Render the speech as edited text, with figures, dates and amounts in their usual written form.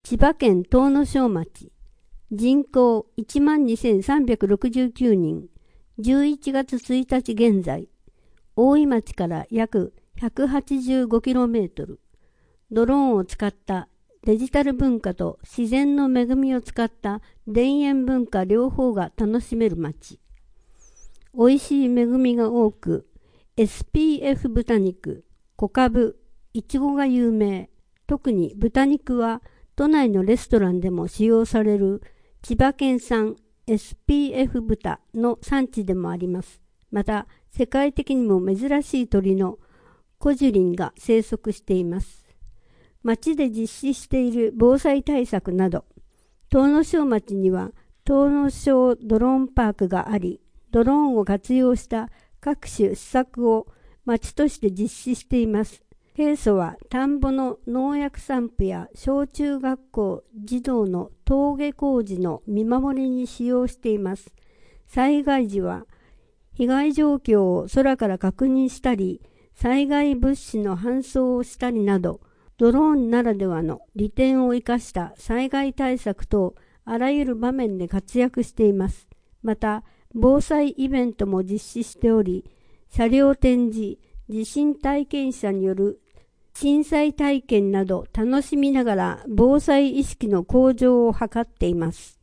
千葉県東庄町、人口12,369人、11月1日現在、大井町から約 185km、ドローンを使ったデジタル文化と自然の恵みを使った田園文化両方が楽しめる町。美味しい恵みが多く、SPF 豚肉、小かぶ、いちごが有名。特に豚肉は都内のレストランでも使用される千葉県産 SPF 豚の産地でもあります。また、世界的にも珍しい鳥のコジュリンが生息しています。町で実施している防災対策など、東庄町には東庄ドローンパークがあり、ドローンを活用した各種施策を町として実施しています。平素は田んぼの農薬散布や小中学校児童の登下校時の見守りに使用しています。災害時は被害状況を空から確認したり、災害物資の搬送をしたりなど、ドローンならではの利点を生かした災害対策等あらゆる場面で活躍しています。また、防災イベントも実施しており、車両展示、地震体験者による震災体験など楽しみながら防災意識の向上を図っています。